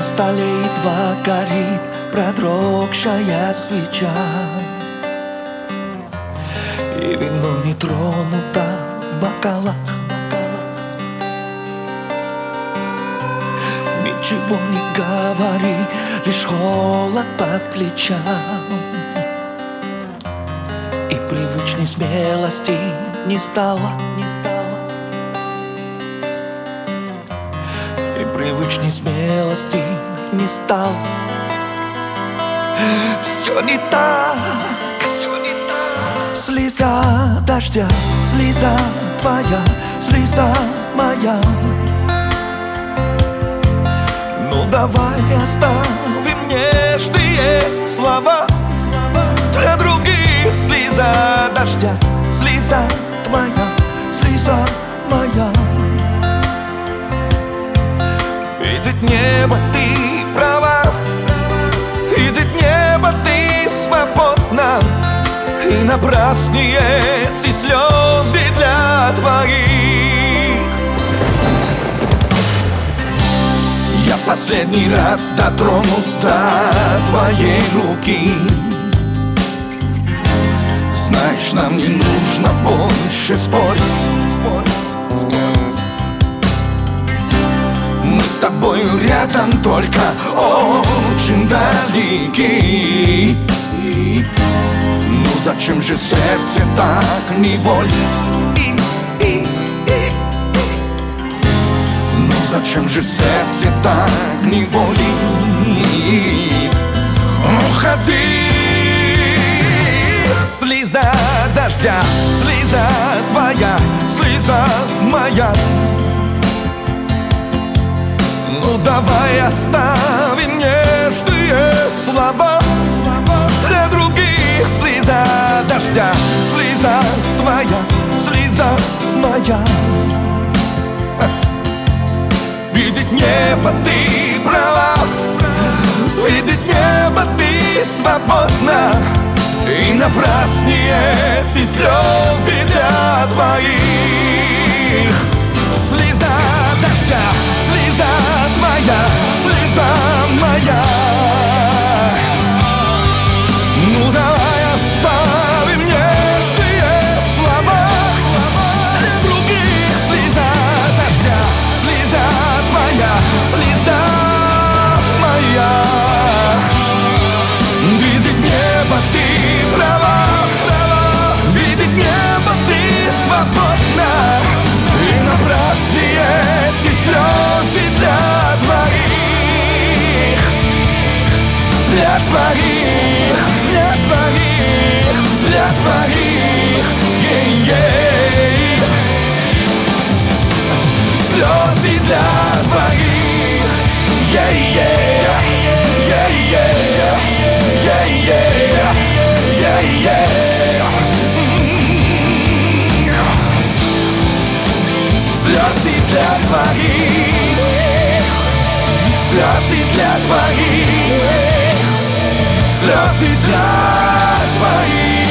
столе едва горит продрогшая свеча, и вино не тронуто в бокалах. Ничего не говори, лишь холод по плечам, и привычной смелости не стало, и привычной смелости не стало. Все не так, слеза дождя, слеза твоя, слеза моя. Ну давай оставим нежные слова для других. Слеза дождя, слеза твоя, слеза моя. Видеть небо ты права, видеть небо ты свободна, и напрасные эти слезы для твоих. Я последний раз дотронусь до твоей руки. Знаешь, нам не нужно больше спорить. Мы с тобою рядом, только очень далеки. Ну зачем же сердце так неволить? Ну зачем же сердце так неволить? Уходи. Слеза дождя, слеза твоя, слеза моя. Ну давай оставим нежные слова для других. Слеза дождя, слеза твоя, слеза моя. Видеть небо ты права, видеть небо ты свободна, и напрасные эти слезы для двоих. Слеза дождя, слеза твоя, слеза моя. Ну давай оставим нежные слова для других. Слеза дождя, слеза твоя, слеза моя. Видеть небо ты права, видеть небо ты свободна, и напрасные эти слезы для твоих, для твоих, для твоих, для твоих, слезы для твоих, слезы для твоих, слезы для твоих, слезы для твоих.